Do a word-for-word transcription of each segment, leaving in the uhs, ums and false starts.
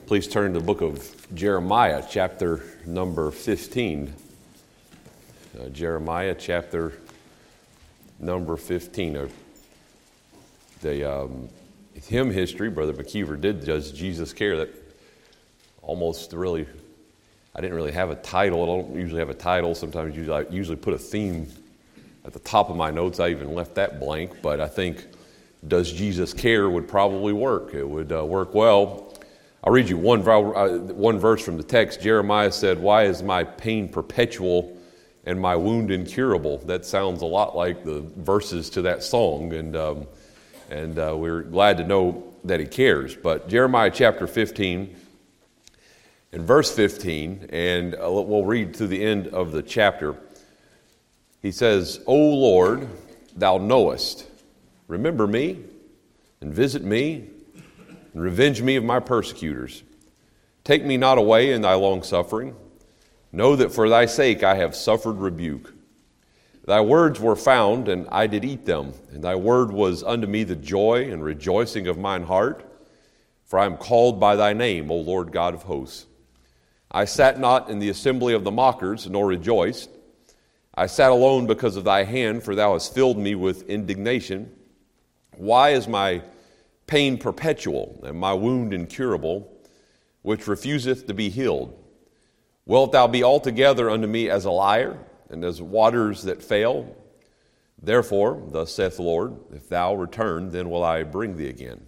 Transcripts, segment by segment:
Please turn to the book of Jeremiah, chapter number fifteen. Uh, Jeremiah, chapter number fifteen. Uh, the um, hymn history, Brother McKeever did, Does Jesus Care? That almost really, I didn't really have a title. I don't usually have a title. Sometimes usually, I usually put a theme at the top of my notes. I even left that blank, but I think Does Jesus Care would probably work. It would uh, work well. I'll read you one, uh, one verse from the text. Jeremiah said, "Why is my pain perpetual and my wound incurable?" That sounds a lot like the verses to that song, and um, and uh, we're glad to know that he cares. But Jeremiah chapter fifteen and verse fifteen, and uh, we'll read to the end of the chapter. He says, "O Lord, thou knowest, remember me and visit me, and revenge me of my persecutors. Take me not away in thy long-suffering. Know that for thy sake I have suffered rebuke. Thy words were found, and I did eat them, and thy word was unto me the joy and rejoicing of mine heart. For I am called by thy name, O Lord God of hosts. I sat not in the assembly of the mockers, nor rejoiced. I sat alone because of thy hand, for thou hast filled me with indignation. Why is my pain perpetual, and my wound incurable, which refuseth to be healed? Wilt thou be altogether unto me as a liar, and as waters that fail? Therefore, thus saith the Lord, if thou return, then will I bring thee again.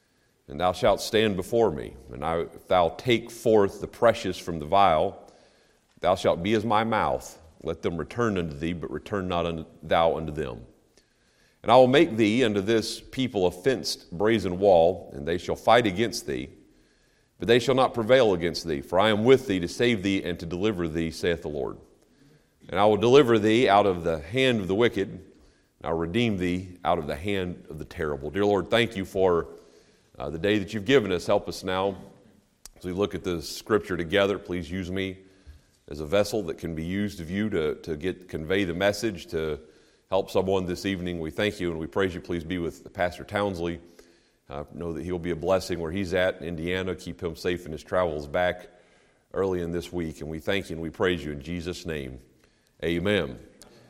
And thou shalt stand before me, and I, if thou take forth the precious from the vial, thou shalt be as my mouth. Let them return unto thee, but return not unto, thou unto them. And I will make thee unto this people a fenced brazen wall, and they shall fight against thee, but they shall not prevail against thee. For I am with thee to save thee and to deliver thee, saith the Lord. And I will deliver thee out of the hand of the wicked, and I will redeem thee out of the hand of the terrible." Dear Lord, thank you for uh, the day that you've given us. Help us now as we look at the Scripture together. Please use me as a vessel that can be used of you to, to get convey the message, to help someone this evening. We thank you and we praise you. Please be with Pastor Townsley. Uh, know that he'll be a blessing where he's at in Indiana. Keep him safe in his travels back early in this week. And we thank you and we praise you in Jesus' name. Amen.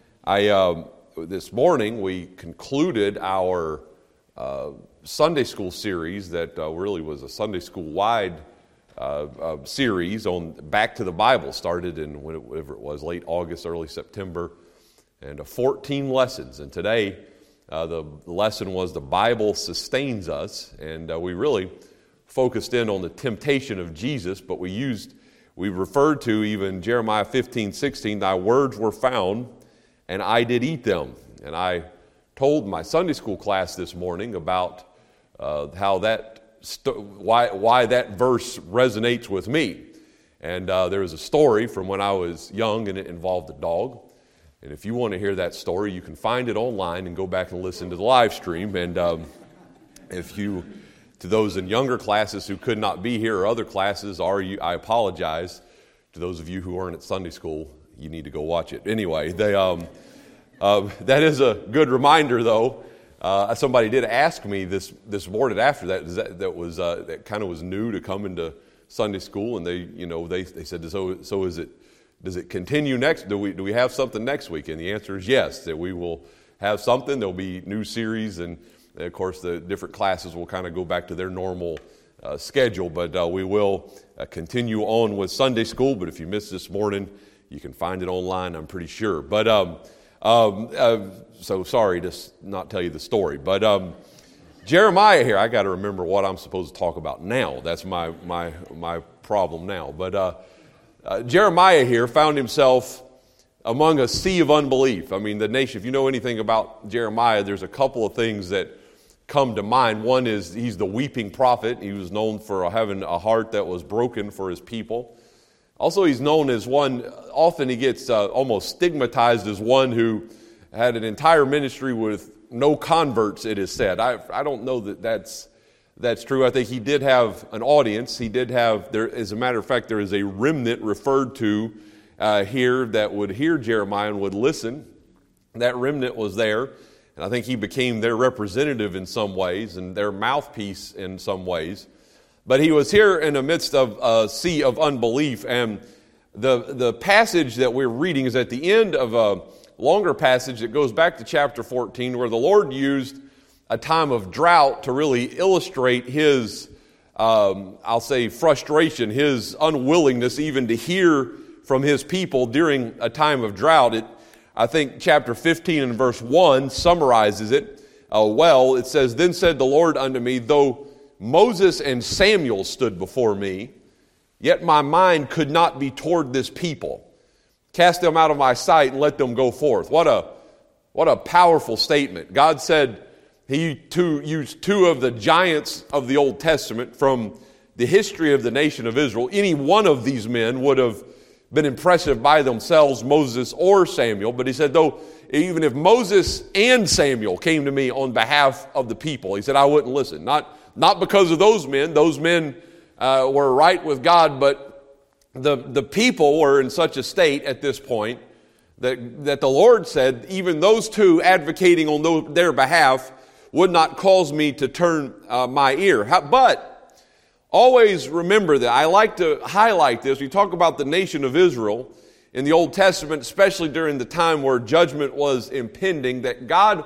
I um, this morning we concluded our uh, Sunday school series that uh, really was a Sunday school-wide uh, uh, series on Back to the Bible. Started in whatever it was, late August, early September. And uh, fourteen lessons. And today, uh, the lesson was the Bible sustains us. And uh, we really focused in on the temptation of Jesus, but we used, we referred to even Jeremiah fifteen, sixteen, thy words were found, and I did eat them. And I told my Sunday school class this morning about uh, how that, st- why, why that verse resonates with me. And uh, there was a story from when I was young, and it involved a dog. And if you want to hear that story, you can find it online and go back and listen to the live stream. And um, if you, to those in younger classes who could not be here or other classes, or you, I apologize. To those of you who aren't at Sunday school, you need to go watch it. Anyway, they, um, uh, that is a good reminder, though. Uh, somebody did ask me this this morning after that that, that was uh, that kind of was new to come into Sunday school, and they you know they they said so so is it. Does it continue next? Do we do we have something next week? And the answer is yes, that we will have something. There'll be new series, and of course the different classes will kind of go back to their normal uh, schedule. But uh, we will uh, continue on with Sunday school. But if you missed this morning, you can find it online, I'm pretty sure. But um, um, uh, so sorry to not tell you the story. But um, Jeremiah here, I got to remember what I'm supposed to talk about now. That's my my my problem now. But. Uh, Uh, Jeremiah here found himself among a sea of unbelief. I mean, the nation, if you know anything about Jeremiah, there's a couple of things that come to mind. One is he's the weeping prophet. He was known for having a heart that was broken for his people. Also, he's known as one, often he gets uh, almost stigmatized as one who had an entire ministry with no converts, it is said. I, I don't know that that's That's true. I think he did have an audience. He did have, there, as a matter of fact, there is a remnant referred to uh, here that would hear Jeremiah and would listen. That remnant was there, and I think he became their representative in some ways and their mouthpiece in some ways. But he was here in the midst of a sea of unbelief. And the, the passage that we're reading is at the end of a longer passage that goes back to chapter fourteen, where the Lord used a time of drought to really illustrate his, um, I'll say, frustration, his unwillingness even to hear from his people during a time of drought. It, I think chapter fifteen and verse one summarizes it uh, well. It says, "Then said the Lord unto me, though Moses and Samuel stood before me, yet my mind could not be toward this people. Cast them out of my sight and let them go forth." What a, what a powerful statement. God said he two, used two of the giants of the Old Testament from the history of the nation of Israel. Any one of these men would have been impressive by themselves, Moses or Samuel. But he said, though, even if Moses and Samuel came to me on behalf of the people, he said, I wouldn't listen. Not, not because of those men. Those men uh, were right with God, but the, the people were in such a state at this point that, that the Lord said, even those two advocating on those, their behalf would not cause me to turn uh, my ear. How, but always remember that. I like to highlight this. We talk about the nation of Israel in the Old Testament, especially during the time where judgment was impending, that God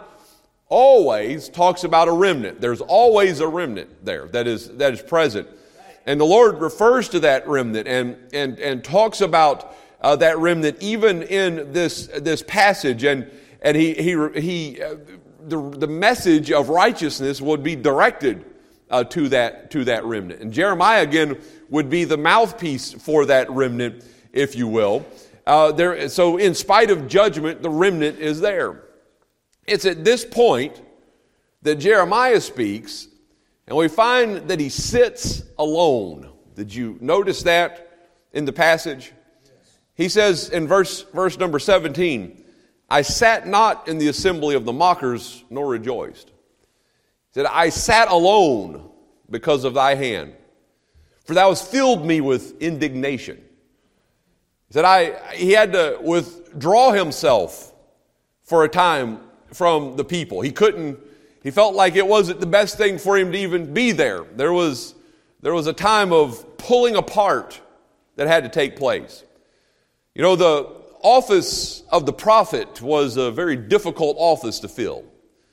always talks about a remnant. There's always a remnant there that is that is present. And the Lord refers to that remnant and and and talks about uh, that remnant even in this this passage. And and he he he uh, the the message of righteousness would be directed uh, to that to that remnant. And Jeremiah again would be the mouthpiece for that remnant, if you will. Uh, there, so in spite of judgment, the remnant is there. It's at this point that Jeremiah speaks, and we find that he sits alone. Did you notice that in the passage? Yes. He says in verse, verse number seventeen, I sat not in the assembly of the mockers, nor rejoiced. He said, I sat alone because of thy hand, for thou hast filled me with indignation. He said, I, he had to withdraw himself for a time from the people. He couldn't, he felt like it wasn't the best thing for him to even be there. There was, there was a time of pulling apart that had to take place. You know, the office of the prophet was a very difficult office to fill.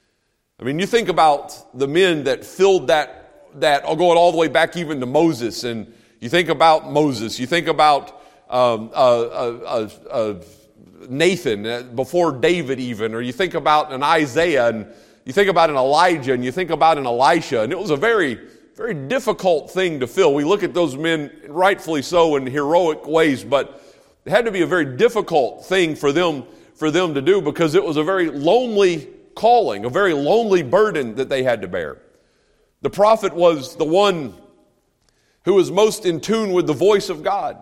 I mean, you think about the men that filled that, that going all the way back even to Moses, and you think about Moses, you think about um, uh, uh, uh, uh, Nathan before David even, or you think about an Isaiah, and you think about an Elijah, and you think about an Elisha, and it was a very, very difficult thing to fill. We look at those men, rightfully so, in heroic ways, but it had to be a very difficult thing for them, for them to do, because it was a very lonely calling, a very lonely burden that they had to bear. The prophet was the one who was most in tune with the voice of God.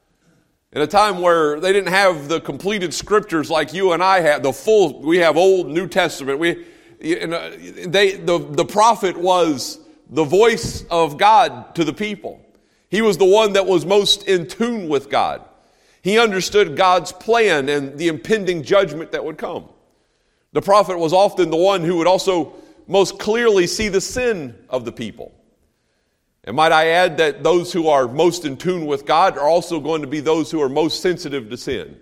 In a time where they didn't have the completed scriptures like you and I have, the full, we have Old, New Testament. We, they, the, the prophet was the voice of God to the people. He was the one that was most in tune with God. He understood God's plan and the impending judgment that would come. The prophet was often the one who would also most clearly see the sin of the people. And might I add that those who are most in tune with God are also going to be those who are most sensitive to sin.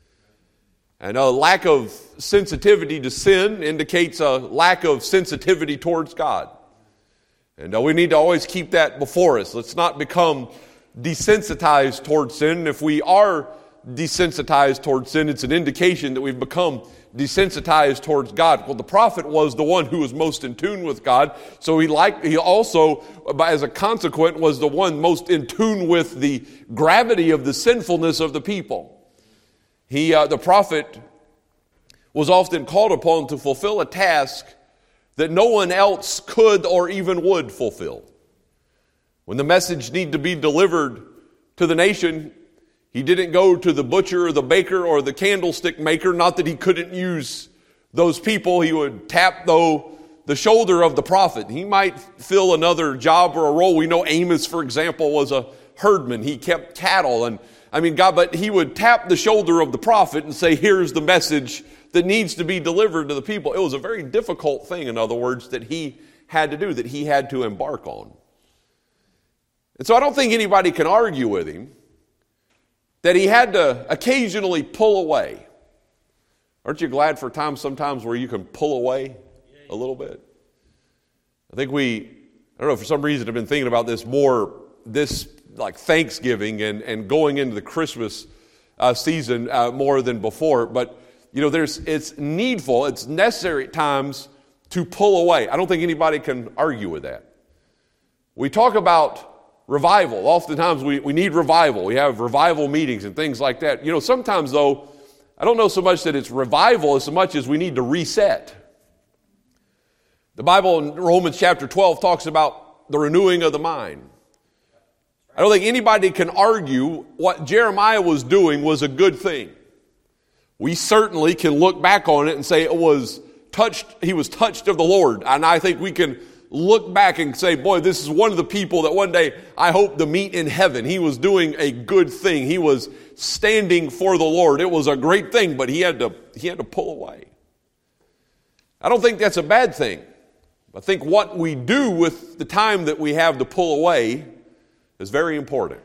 And a lack of sensitivity to sin indicates a lack of sensitivity towards God. And we need to always keep that before us. Let's not become desensitized towards sin. If we are desensitized towards sin, it's an indication that we've become desensitized towards God. Well, the prophet was the one who was most in tune with God, so he like he also, as a consequence, was the one most in tune with the gravity of the sinfulness of the people. He, uh, the prophet, was often called upon to fulfill a task that no one else could or even would fulfill. When the message needed to be delivered to the nation, he didn't go to the butcher or the baker or the candlestick maker. Not that he couldn't use those people. He would tap, though, the shoulder of the prophet. He might fill another job or a role. We know Amos, for example, was a herdman. He kept cattle. And I mean, God, but he would tap the shoulder of the prophet and say, here's the message that needs to be delivered to the people. It was a very difficult thing, in other words, that he had to do, that he had to embark on. And so I don't think anybody can argue with him that he had to occasionally pull away. Aren't you glad for times sometimes where you can pull away a little bit? I think we, I don't know, for some reason I've been thinking about this more, this like Thanksgiving and, and going into the Christmas uh, season uh, more than before. But, you know, there's it's needful, it's necessary at times to pull away. I don't think anybody can argue with that. We talk about revival. Oftentimes we, we need revival. We have revival meetings and things like that. You know, sometimes though, I don't know so much that it's revival as much as we need to reset. The Bible in Romans chapter twelve talks about the renewing of the mind. I don't think anybody can argue what Jeremiah was doing was a good thing. We certainly can look back on it and say it was touched, he was touched of the Lord. And I think we can look back and say, boy, this is one of the people that one day I hope to meet in heaven. He was doing a good thing. He was standing for the Lord. It was a great thing, but he had to, he had to pull away. I don't think that's a bad thing. I think what we do with the time that we have to pull away is very important.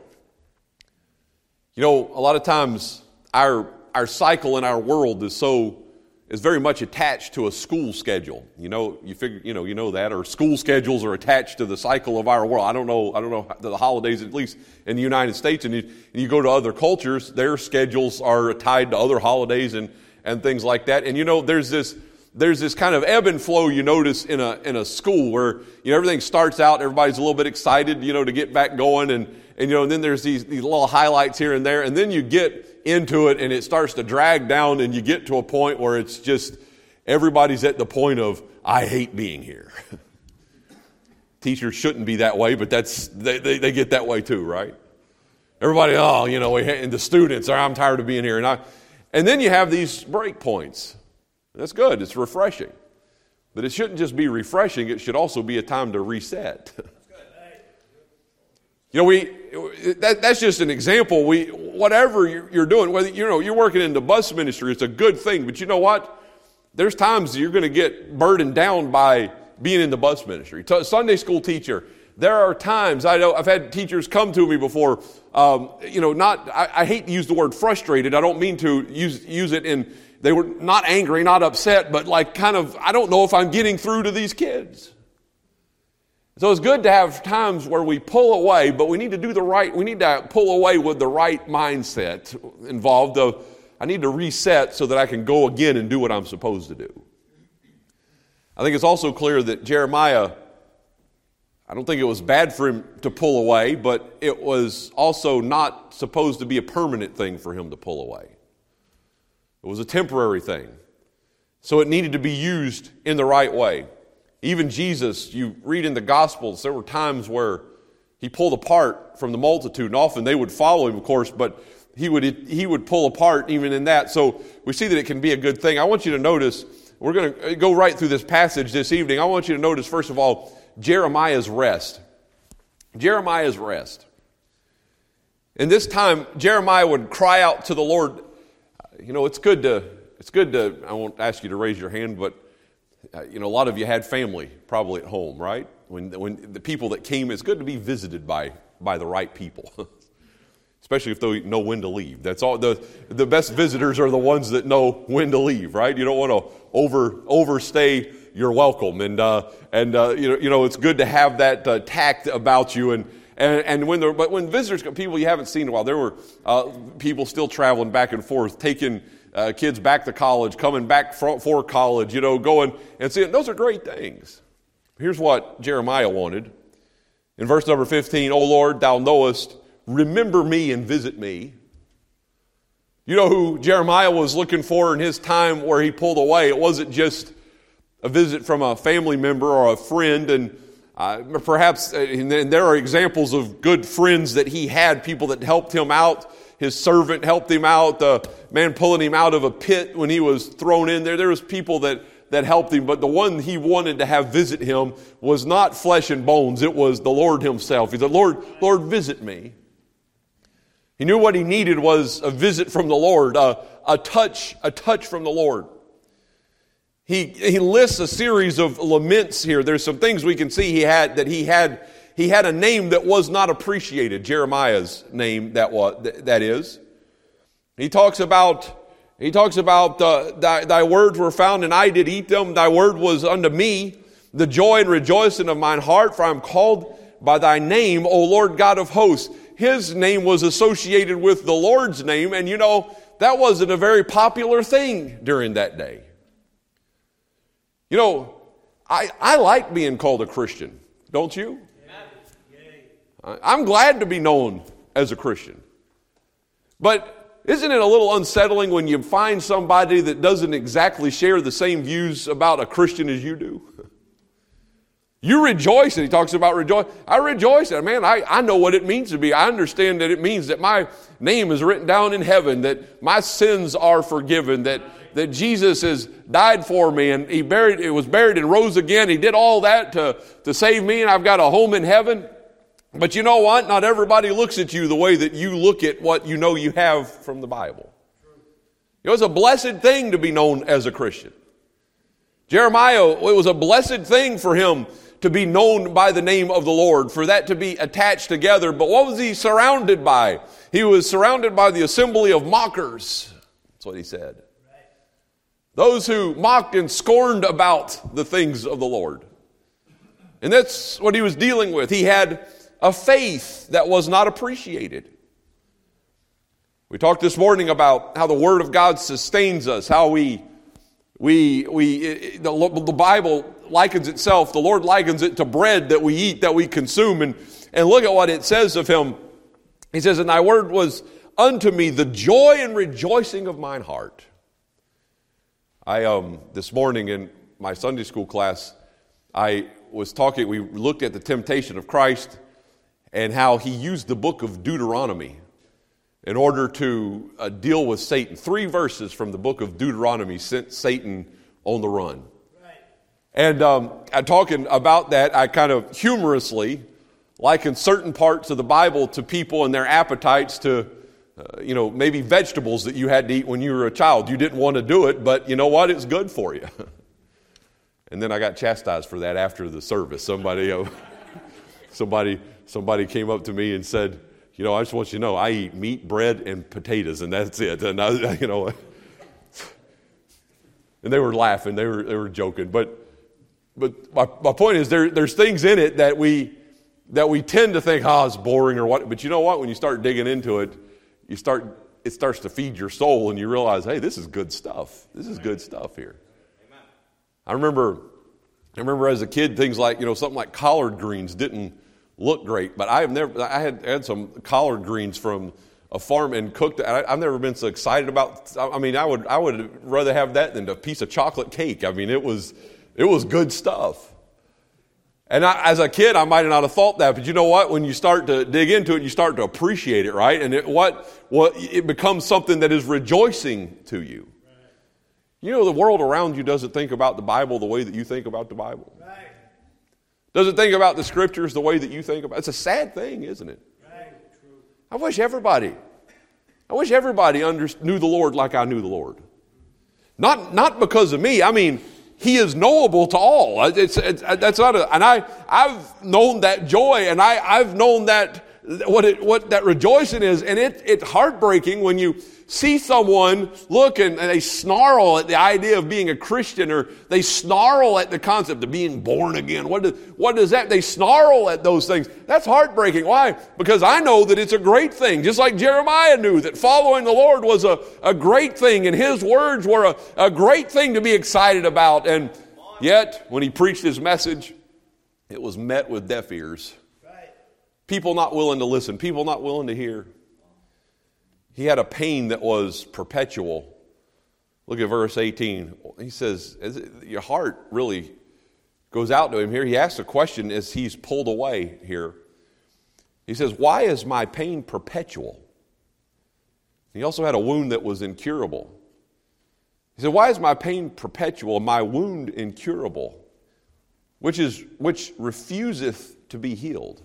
You know, a lot of times our our cycle in our world is so is very much attached to a school schedule. You know, you figure, you know, you know that, or school schedules are attached to the cycle of our world. I don't know, I don't know the holidays, at least in the United States, and you, and you go to other cultures, their schedules are tied to other holidays and and things like that. And you know, there's this. There's this kind of ebb and flow you notice in a in a school where, you know, everything starts out, everybody's a little bit excited, you know, to get back going, and and you know, and then there's these these little highlights here and there, and then you get into it and it starts to drag down, and you get to a point where it's just everybody's at the point of, I hate being here. Teachers shouldn't be that way, but that's they, they they get that way too, right? Everybody, oh, you know, and the students are, I'm tired of being here, and I, and then you have these break points. That's good. It's refreshing. But it shouldn't just be refreshing. It should also be a time to reset. You know, we that, that's just an example. We whatever you're, you're doing, whether you know you're working in the bus ministry, it's a good thing. But you know what? There's times you're going to get burdened down by being in the bus ministry. T- Sunday school teacher. There are times I know I've had teachers come to me before. Um, you know, not I, I hate to use the word frustrated. I don't mean to use use it in. They were not angry, not upset, but like kind of, I don't know if I'm getting through to these kids. So it's good to have times where we pull away, but we need to do the right, we need to pull away with the right mindset involved of, I need to reset so that I can go again and do what I'm supposed to do. I think it's also clear that Jeremiah, I don't think it was bad for him to pull away, but it was also not supposed to be a permanent thing for him to pull away. It was a temporary thing. So it needed to be used in the right way. Even Jesus, you read in the Gospels, there were times where he pulled apart from the multitude, and often they would follow him, of course, but he would he would pull apart even in that. So we see that it can be a good thing. I want you to notice, we're going to go right through this passage this evening. I want you to notice, first of all, Jeremiah's rest. Jeremiah's rest. In this time, Jeremiah would cry out to the Lord. You know, it's good to, it's good to, I won't ask you to raise your hand, but, uh, you know, a lot of you had family probably at home, right? When when the people that came, it's good to be visited by by the right people, especially if they know when to leave. That's all, the the best visitors are the ones that know when to leave, right? You don't want to over overstay your welcome, and, uh, and uh, you know, you know, it's good to have that uh, tact about you, and And, and when there, but when visitors, people you haven't seen in a while, there were uh, people still traveling back and forth, taking uh, kids back to college, coming back for, for college, you know, going and seeing. Those are great things. Here's what Jeremiah wanted. In verse number fifteen, O Lord, thou knowest, remember me and visit me. You know who Jeremiah was looking for in his time where he pulled away? It wasn't just a visit from a family member or a friend, and Uh, perhaps, and there are examples of good friends that he had, people that helped him out. His servant helped him out, the man pulling him out of a pit when he was thrown in there. There was people that, that helped him, but the one he wanted to have visit him was not flesh and bones. It was the Lord himself. He said, Lord, Lord, visit me. He knew what he needed was a visit from the Lord, a, a touch, a touch from the Lord. He he lists a series of laments here. There's some things we can see he had that he had he had a name that was not appreciated. Jeremiah's name, that was, that is. He talks about, he talks about uh, thy, thy words were found and I did eat them. Thy word was unto me the joy and rejoicing of mine heart, for I am called by thy name, O Lord God of hosts. His name was associated with the Lord's name, and you know, that wasn't a very popular thing during that day. You know, I, I like being called a Christian, don't you? I'm glad to be known as a Christian. But isn't it a little unsettling when you find somebody that doesn't exactly share the same views about a Christian as you do? You rejoice, and he talks about rejoice. I rejoice, and man, I, I know what it means to be. I understand that it means that my name is written down in heaven, that my sins are forgiven, that, that Jesus has died for me, and he buried, it was buried and rose again. He did all that to, to save me, and I've got a home in heaven. But you know what? Not everybody looks at you the way that you look at what you know you have from the Bible. You know, it's a blessed thing to be known as a Christian. Jeremiah, it was a blessed thing for him to be known by the name of the Lord, for that to be attached together. But what was he surrounded by? He was surrounded by the assembly of mockers. That's what he said. Right. Those who mocked and scorned about the things of the Lord. And that's what he was dealing with. He had a faith that was not appreciated. We talked this morning about how the Word of God sustains us, how we We, we, the, the Bible likens itself, the Lord likens it to bread that we eat, that we consume. And, and look at what it says of him. He says, and thy word was unto me the joy and rejoicing of mine heart. I, um, this morning in my Sunday school class, I was talking, we looked at the temptation of Christ and how he used the book of Deuteronomy in order to uh, deal with Satan. Three verses from the book of Deuteronomy sent Satan on the run. Right. And um, I'm talking about that, I kind of humorously liken certain parts of the Bible to people and their appetites to, uh, you know, maybe vegetables that you had to eat when you were a child. You didn't want to do it, but you know what? It's good for you. And then I got chastised for that after the service. Somebody, uh, somebody, somebody came up to me and said, you know, I just want you to know, I eat meat, bread, and potatoes, and that's it. And I, you know, and they were laughing, they were they were joking. But but my, my point is, there there's things in it that we that we tend to think, oh, it's boring or what. But you know what? When you start digging into it, you start it starts to feed your soul, and you realize, hey, this is good stuff. This is good stuff here. Amen. I remember, I remember as a kid, things like you know something like collard greens didn't look great, but I have never. I had had some collard greens from a farm and cooked. I, I've never been so excited about. I mean, I would I would rather have that than a piece of chocolate cake. I mean, it was it was good stuff. And I, as a kid, I might not have thought that, but you know what? When you start to dig into it, you start to appreciate it, right? And it what what it becomes something that is rejoicing to you. Right. You know, the world around you doesn't think about the Bible the way that you think about the Bible. Right. Doesn't think about the Scriptures the way that you think about it. It's a sad thing, isn't it? Right. I wish everybody, I wish everybody under, knew the Lord like I knew the Lord. Not not because of me. I mean, He is knowable to all. It's, it's that's not a, and I I've known that joy, and I I've known that what it what that rejoicing is, and it it's heartbreaking when you see someone look and, and they snarl at the idea of being a Christian, or they snarl at the concept of being born again. What does, what does that? They snarl at those things. That's heartbreaking. Why? Because I know that it's a great thing. Just like Jeremiah knew that following the Lord was a, a great thing, and his words were a, a great thing to be excited about. And yet, when he preached his message, it was met with deaf ears. People not willing to listen. People not willing to hear. He had a pain that was perpetual. Look at verse eighteen. He says, your heart really goes out to him here. He asks a question as he's pulled away here. He says, why is my pain perpetual? He also had a wound that was incurable. He said, why is my pain perpetual, my wound incurable, which is which refuseth to be healed?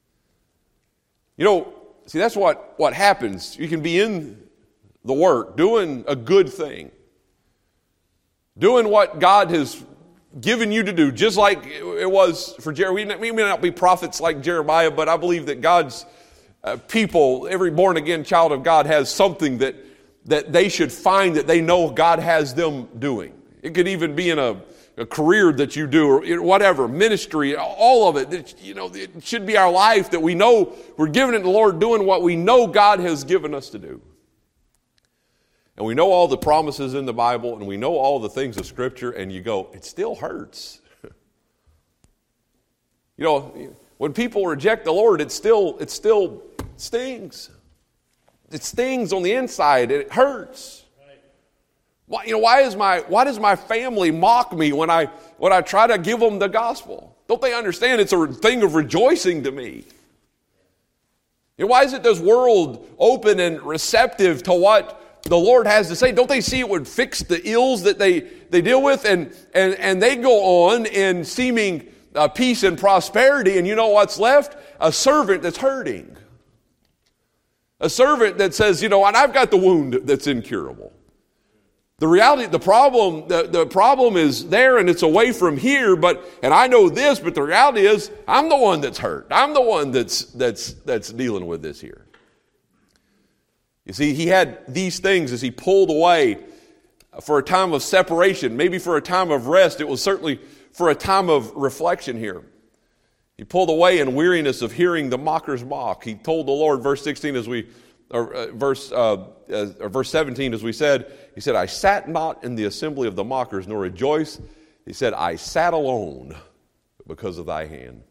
You know, see, that's what, what happens. You can be in the work, doing a good thing, doing what God has given you to do, just like it was for Jeremiah. We may not be prophets like Jeremiah, but I believe that God's uh, people, every born-again child of God, has something that, that they should find that they know God has them doing. It could even be in a, a career that you do, or whatever, ministry, all of it. It, you know, it should be our life that we know we're giving it to the Lord, doing what we know God has given us to do. And we know all the promises in the Bible, and we know all the things of Scripture, and you go, it still hurts. You know, when people reject the Lord, it still, it still stings. It stings on the inside, and it hurts. Why, you know, why is my why does my family mock me when I when I try to give them the gospel? Don't they understand it's a thing of rejoicing to me? You know, why is it this world open and receptive to what the Lord has to say? Don't they see it would fix the ills that they, they deal with? And, and, and they go on in seeming uh, peace and prosperity, and you know what's left? A servant that's hurting. A servant that says, you know, and I've got the wound that's incurable. The reality, the problem, the, the problem is there, and it's away from here, but, and I know this, but the reality is I'm the one that's hurt. I'm the one that's, that's, that's dealing with this here. You see, he had these things as he pulled away for a time of separation, maybe for a time of rest. It was certainly for a time of reflection here. He pulled away in weariness of hearing the mockers mock. He told the Lord, verse sixteen, as we, or uh, verse, uh, uh, or verse seventeen, as we said, he said, I sat not in the assembly of the mockers, nor rejoiced. He said, I sat alone because of thy hand.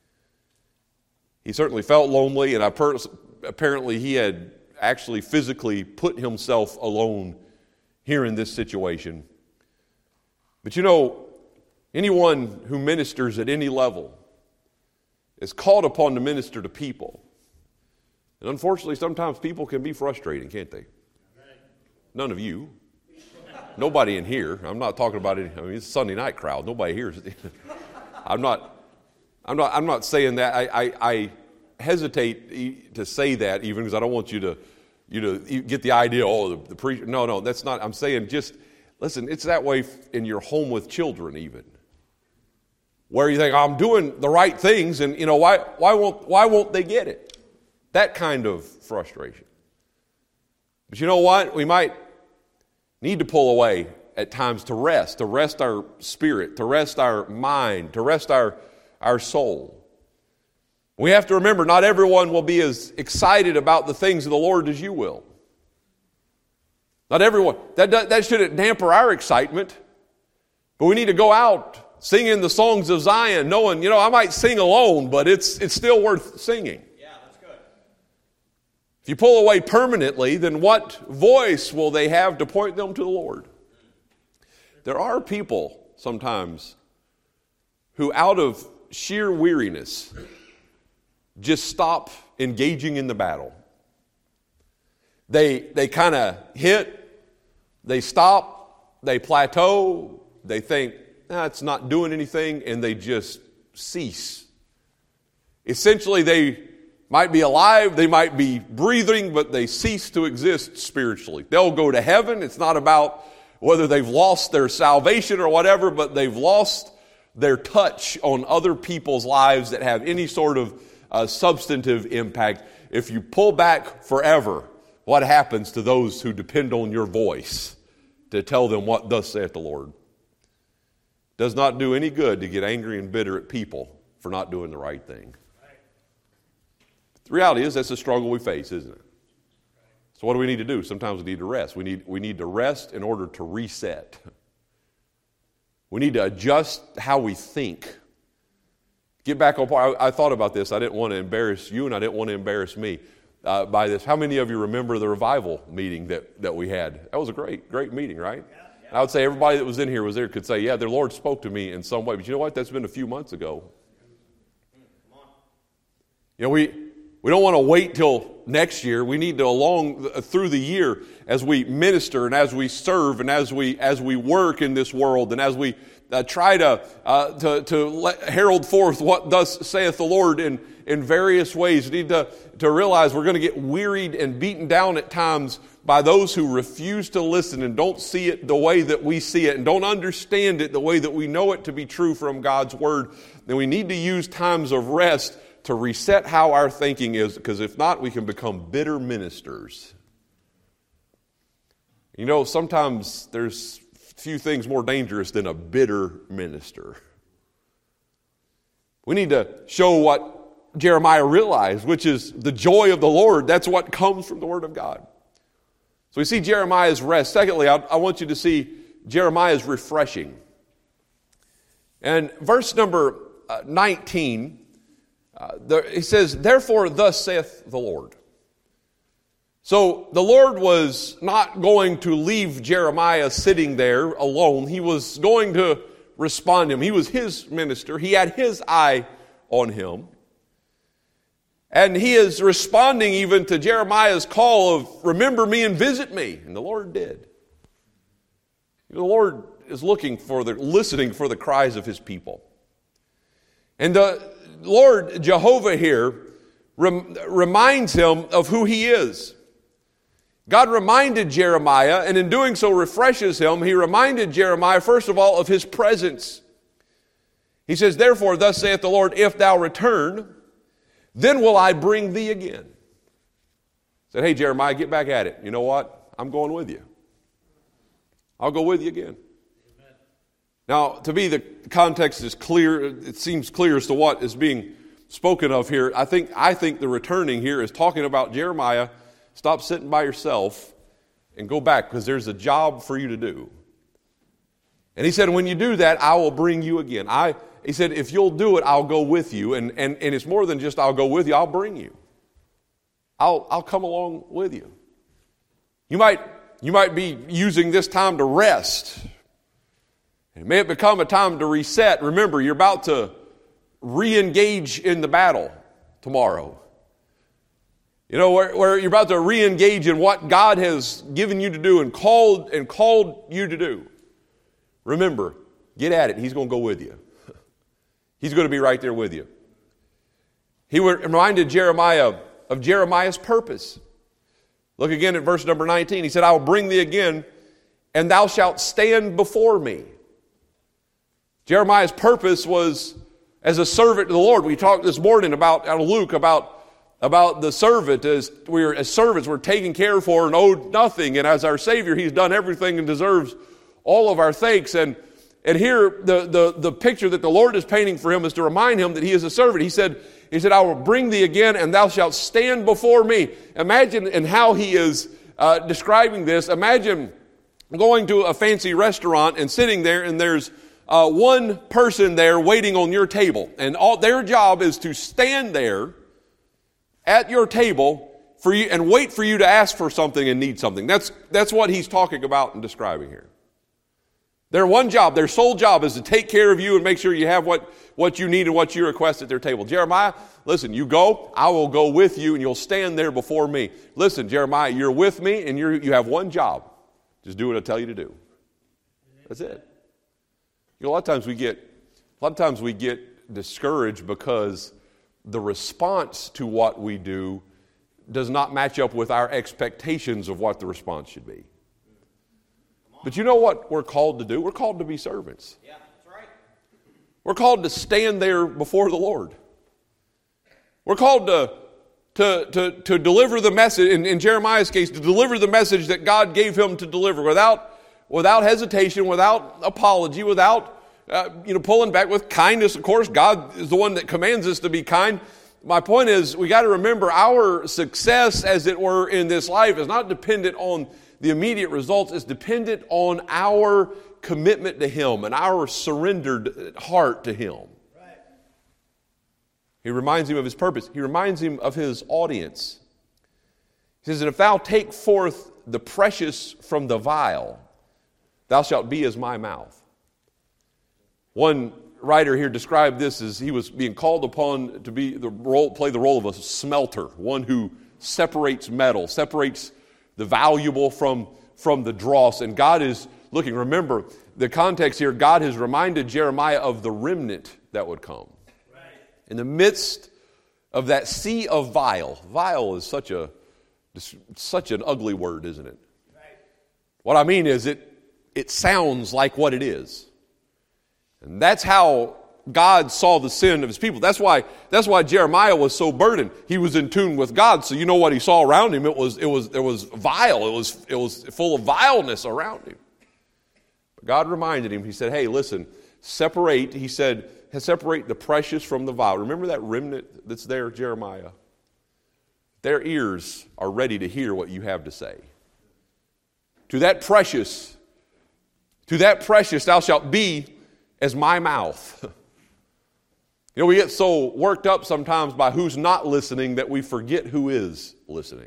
He certainly felt lonely, and I per- apparently he had actually physically put himself alone here in this situation. But you know, anyone who ministers at any level is called upon to minister to people. And unfortunately, sometimes people can be frustrating, can't they? None of you. Nobody in here. I'm not talking about it. I mean, it's a Sunday night crowd. Nobody here. I'm not, I'm not, I'm not saying that. I, I, I hesitate to say that even because I don't want you to, you know, you get the idea, oh, the, the preacher. No, no, that's not. I'm saying just, listen, it's that way in your home with children even. Where you think, I'm doing the right things, and, you know, why, why won't, why won't they get it? That kind of frustration. But you know what? We might need to pull away at times to rest, to rest our spirit, to rest our mind, to rest our, our soul. We have to remember not everyone will be as excited about the things of the Lord as you will. Not everyone. That, that shouldn't damper our excitement. But we need to go out singing the songs of Zion, knowing, you know, I might sing alone, but it's it's still worth singing. Yeah, that's good. If you pull away permanently, then what voice will they have to point them to the Lord? There are people sometimes who, out of sheer weariness, just stop engaging in the battle. They they kind of hit, they stop, they plateau, they think, nah, it's not doing anything, and they just cease. Essentially, they might be alive, they might be breathing, but they cease to exist spiritually. They'll go to heaven. It's not about whether they've lost their salvation or whatever, but they've lost their touch on other people's lives that have any sort of uh, substantive impact. If you pull back forever, what happens to those who depend on your voice to tell them what thus saith the Lord? Does not do any good to get angry and bitter at people for not doing the right thing. The reality is that's a struggle we face, isn't it? So what do we need to do? Sometimes we need to rest. We need, we need to rest in order to reset. We need to adjust how we think. Get back on point. I, I thought about this. I didn't want to embarrass you, and I didn't want to embarrass me uh, by this. How many of you remember the revival meeting that, that we had? That was a great, great meeting, right? Yeah, yeah. I would say everybody that was in here was there could say, yeah, the Lord spoke to me in some way. But you know what? That's been a few months ago. You know, we, we don't want to wait till next year. We need to, along through the year, as we minister and as we serve and as we as we work in this world and as we uh, try to, uh, to, to let, herald forth what thus saith the Lord in, in various ways. We need to, to realize we're going to get wearied and beaten down at times by those who refuse to listen and don't see it the way that we see it and don't understand it the way that we know it to be true from God's Word. Then we need to use times of rest to reset how our thinking is, because if not, we can become bitter ministers. You know, sometimes there's few things more dangerous than a bitter minister. We need to show what Jeremiah realized, which is the joy of the Lord. That's what comes from the Word of God. So we see Jeremiah's rest. Secondly, I, I want you to see Jeremiah's refreshing. And verse number uh, nineteen, uh, there, he says, "Therefore thus saith the Lord." So the Lord was not going to leave Jeremiah sitting there alone. He was going to respond to him. He was his minister. He had his eye on him. And he is responding even to Jeremiah's call of, "Remember me and visit me." And the Lord did. The Lord is looking for the, listening for the cries of his people. And the Lord Jehovah here rem, reminds him of who he is. God reminded Jeremiah, and in doing so refreshes him. He reminded Jeremiah, first of all, of his presence. He says, "Therefore, thus saith the Lord, if thou return, then will I bring thee again." He said, "Hey, Jeremiah, get back at it. You know what? I'm going with you. I'll go with you again." Amen. Now, to me, the context is clear. It seems clear as to what is being spoken of here. I think, I think the returning here is talking about Jeremiah. Stop sitting by yourself and go back, because there's a job for you to do. And he said, when you do that, I will bring you again. I, he said, if you'll do it, I'll go with you. And, and, and it's more than just I'll go with you, I'll bring you. I'll, I'll come along with you. You might, you might be using this time to rest. It may have become a time to reset. Remember, you're about to re-engage in the battle tomorrow. You know, where, where you're about to re-engage in what God has given you to do and called and called you to do. Remember, get at it. He's going to go with you. He's going to be right there with you. He reminded Jeremiah of Jeremiah's purpose. Look again at verse number nineteen. He said, "I will bring thee again, and thou shalt stand before me." Jeremiah's purpose was as a servant to the Lord. We talked this morning about, out of Luke, about about the servant. As we're as servants, we're taken care for and owed nothing. And as our Savior, He's done everything and deserves all of our thanks. And and here, the, the, the picture that the Lord is painting for him is to remind him that he is a servant. He said, he said, "I will bring thee again, and thou shalt stand before me." Imagine in how he is uh, describing this. Imagine going to a fancy restaurant and sitting there, and there's uh, one person there waiting on your table. And all their job is to stand there at your table for you and wait for you to ask for something and need something. That's, that's what he's talking about and describing here. Their one job, their sole job is to take care of you and make sure you have what, what you need and what you request at their table. Jeremiah, listen, you go, I will go with you, and you'll stand there before me. Listen, Jeremiah, you're with me, and you're, you have one job. Just do what I tell you to do. That's it. You know, a lot of times we get, a lot of times we get discouraged because the response to what we do does not match up with our expectations of what the response should be. But you know what we're called to do? We're called to be servants. Yeah, that's right. We're called to stand there before the Lord. We're called to, to, to, to deliver the message, in, in Jeremiah's case, to deliver the message that God gave him to deliver without, without hesitation, without apology, without uh, you know, pulling back, with kindness. Of course, God is the one that commands us to be kind. My point is, we got to remember our success, as it were, in this life is not dependent on the immediate results. Is dependent on our commitment to Him and our surrendered heart to Him. Right. He reminds him of his purpose. He reminds him of his audience. He says, "And if thou take forth the precious from the vile, thou shalt be as my mouth." One writer here described this as he was being called upon to be the role, play the role of a smelter, one who separates metal, separates the valuable from, from the dross. And God is looking. Remember, the context here, God has reminded Jeremiah of the remnant that would come. Right. In the midst of that sea of vile. Vile is such a such an ugly word, isn't it? Right. What I mean is it it sounds like what it is. And that's how God saw the sin of his people. That's why that's why Jeremiah was so burdened. He was in tune with God. So you know what he saw around him? It was it was it was vile. It was it was full of vileness around him. But God reminded him. He said, "Hey, listen, separate." He said, "Separate the precious from the vile." Remember that remnant that's there, Jeremiah? Their ears are ready to hear what you have to say. To that precious, to that precious thou shalt be as my mouth. You know, we get so worked up sometimes by who's not listening that we forget who is listening.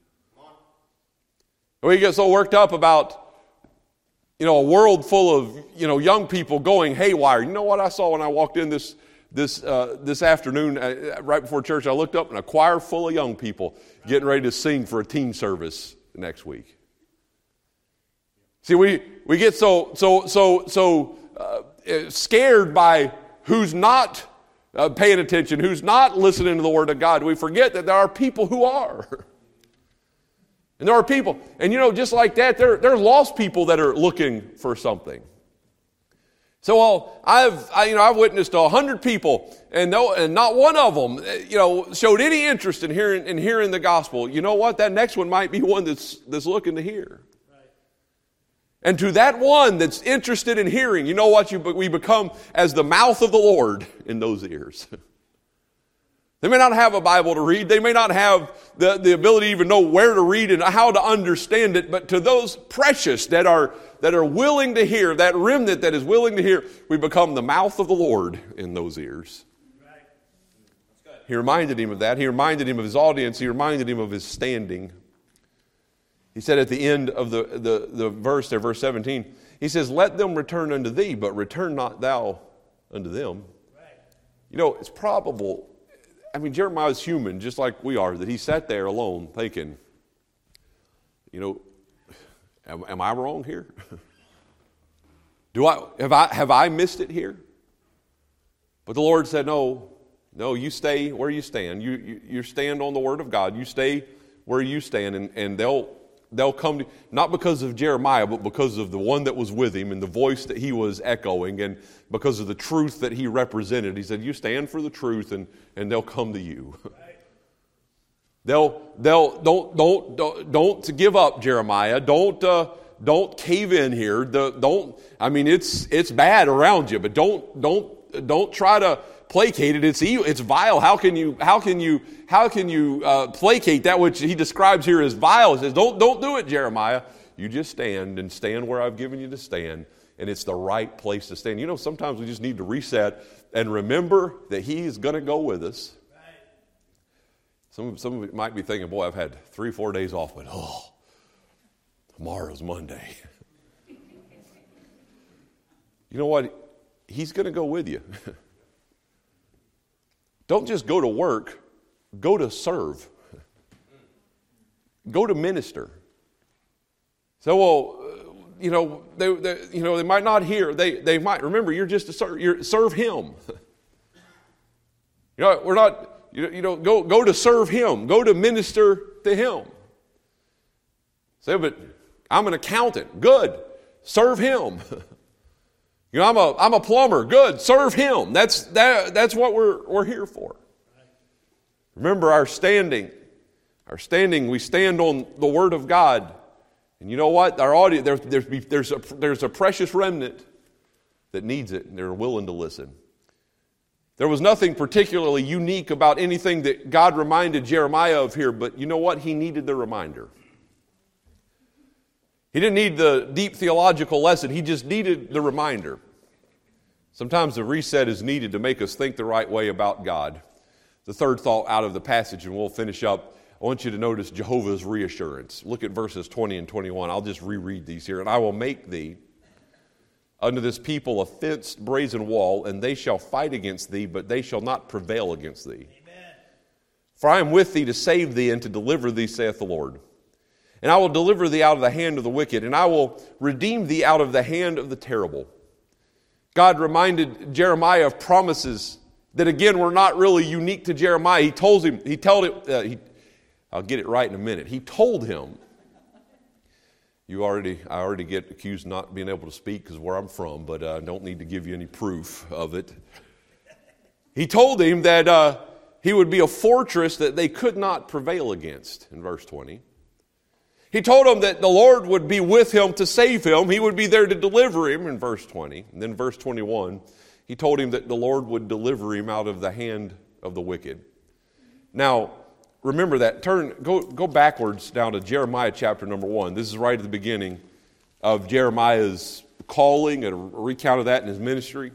We get so worked up about, you know, a world full of, you know, young people going haywire. You know what I saw when I walked in this this uh, this afternoon, uh, right before church? I looked up and a choir full of young people getting ready to sing for a teen service next week. See, we we get so so so so uh, scared by who's not Uh, paying attention, who's not listening to the Word of God. We forget that there are people who are. And there are people, and you know, just like that, there, there are lost people that are looking for something. So well, I've, I, you know, I've witnessed a hundred people, and no, and not one of them, you know, showed any interest in hearing, in hearing the gospel. You know what? That next one might be one that's, that's looking to hear. And to that one that's interested in hearing, you know what? You, we become as the mouth of the Lord in those ears. They may not have a Bible to read. They may not have the, the ability to even know where to read and how to understand it. But to those precious that are, that are willing to hear, that remnant that is willing to hear, we become the mouth of the Lord in those ears. Right. That's good. He reminded him of that. He reminded him of his audience. He reminded him of his standing. He said at the end of the, the, the verse there, verse seventeen, he says, "Let them return unto thee, but return not thou unto them." Right. You know, it's probable, I mean, Jeremiah is human, just like we are, that he sat there alone thinking, you know, am, am I wrong here? Do I have I have I missed it here? But the Lord said, no, no, you stay where you stand. You you, you stand on the Word of God. You stay where you stand, and, and they'll They'll come to, not because of Jeremiah, but because of the one that was with him and the voice that he was echoing, and because of the truth that he represented. He said, you stand for the truth, and, and they'll come to you. Right. They'll they'll don't don't don't don't give up, Jeremiah. Don't uh, don't cave in here. The, don't I mean it's it's bad around you, but don't don't don't try to placate it. It's evil. It's vile. How can you? How can you? How can you uh, placate that which he describes here as vile? He says, "Don't don't do it, Jeremiah. You just stand and stand where I've given you to stand, and it's the right place to stand." You know, sometimes we just need to reset and remember that He is going to go with us. Right. Some some of you might be thinking, "Boy, I've had three four days off, but oh, tomorrow's Monday." You know what? He's going to go with you. Don't just go to work, go to serve. Go to minister. So, well, you know, they, they you know they might not hear. They they might remember you're just to serve. You're, serve Him. You know, we're not. You, you know, go go to serve Him. Go to minister to Him. Say, but I'm an accountant. Good, serve Him. You know, I'm a I'm a plumber. Good, serve Him. That's that. That's what we're we're here for. Remember our standing. Our standing. We stand on the Word of God, and you know what? Our audience. There's there's there's a there's a precious remnant that needs it, and they're willing to listen. There was nothing particularly unique about anything that God reminded Jeremiah of here, but you know what? He needed the reminder. He didn't need the deep theological lesson. He just needed the reminder. Sometimes the reset is needed to make us think the right way about God. The third thought out of the passage, and we'll finish up. I want you to notice Jehovah's reassurance. Look at verses twenty and twenty-one. I'll just reread these here. "And I will make thee unto this people a fenced brazen wall, and they shall fight against thee, but they shall not prevail against thee. Amen. For I am with thee to save thee and to deliver thee, saith the Lord. And I will deliver thee out of the hand of the wicked, and I will redeem thee out of the hand of the terrible. God reminded Jeremiah of promises that, again, were not really unique to Jeremiah. He told him, he told him, uh, he, I'll get it right in a minute. He told him, you already, I already get accused of not being able to speak because of where I'm from, but I uh, don't need to give you any proof of it. He told him that uh, he would be a fortress that they could not prevail against, in verse twenty. He told him that the Lord would be with him to save him. He would be there to deliver him, in verse twenty. And then verse twenty-one, he told him that the Lord would deliver him out of the hand of the wicked. Now, remember that. Turn, go, go backwards down to Jeremiah chapter number one. This is right at the beginning of Jeremiah's calling and a recount of that in his ministry.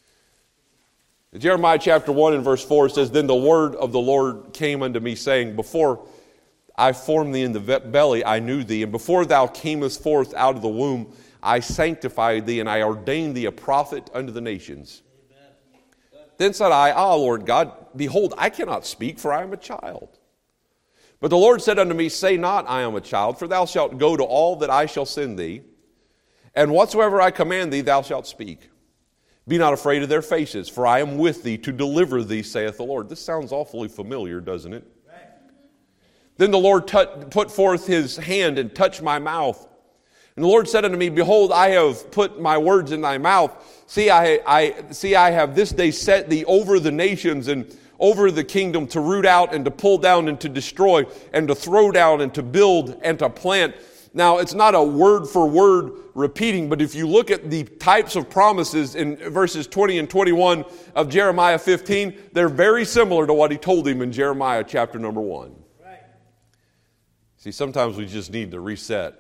Jeremiah chapter one and verse four says, Then the word of the Lord came unto me, saying, Before I formed thee in the belly, I knew thee, and before thou camest forth out of the womb, I sanctified thee, and I ordained thee a prophet unto the nations. Amen. Then said I, Ah, Lord God, behold, I cannot speak, for I am a child. But the Lord said unto me, Say not, I am a child, for thou shalt go to all that I shall send thee, and whatsoever I command thee, thou shalt speak. Be not afraid of their faces, for I am with thee to deliver thee, saith the Lord. This sounds awfully familiar, doesn't it? Right. Then the Lord tut- put forth his hand and touched my mouth. And the Lord said unto me, Behold, I have put my words in thy mouth. See, I, I, see, I have this day set thee over the nations and over the kingdom to root out and to pull down and to destroy and to throw down and to build and to plant. Now, it's not a word for word repeating, but if you look at the types of promises in verses twenty and twenty-one of Jeremiah fifteen, they're very similar to what he told him in Jeremiah chapter number one. Right. See, sometimes we just need to reset.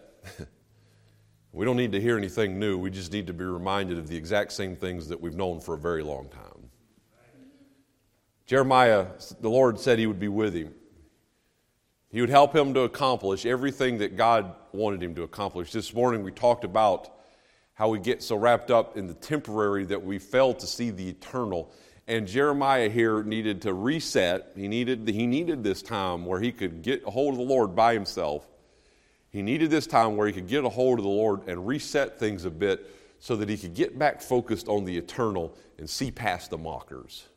We don't need to hear anything new. We just need to be reminded of the exact same things that we've known for a very long time. Right. Jeremiah, the Lord said he would be with him. He would help him to accomplish everything that God wanted him to accomplish. This morning we talked about how we get so wrapped up in the temporary that we fail to see the eternal. And Jeremiah here needed to reset. He needed, he needed this time where he could get a hold of the Lord by himself. He needed this time where he could get a hold of the Lord and reset things a bit so that he could get back focused on the eternal and see past the mockers.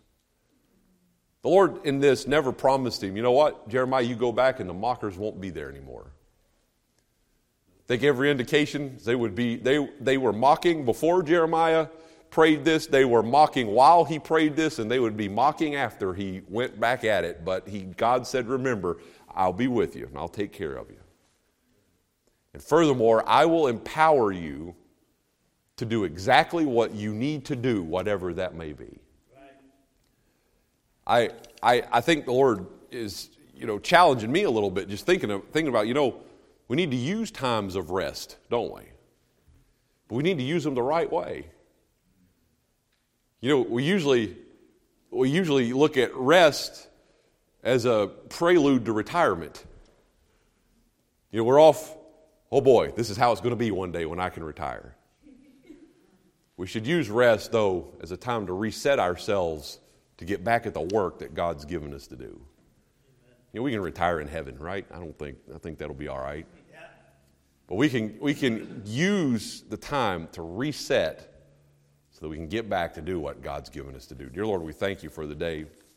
The Lord in this never promised him, you know what, Jeremiah, you go back and the mockers won't be there anymore. I think every indication they would be, they, they were mocking before Jeremiah prayed this. They were mocking while he prayed this, and they would be mocking after he went back at it. But he, God said, remember, I'll be with you and I'll take care of you. And furthermore, I will empower you to do exactly what you need to do, whatever that may be. I, I I think the Lord is, you know, challenging me a little bit, just thinking of thinking about, you know, we need to use times of rest, don't we? But we need to use them the right way. You know, we usually we usually look at rest as a prelude to retirement. You know, we're off, oh boy, this is how it's going to be one day when I can retire. We should use rest, though, as a time to reset ourselves to get back at the work that God's given us to do. Amen. You know, we can retire in heaven, right? I don't think, I think that'll be all right. Yeah. But we can, we can use the time to reset so that we can get back to do what God's given us to do. Dear Lord, we thank you for the day.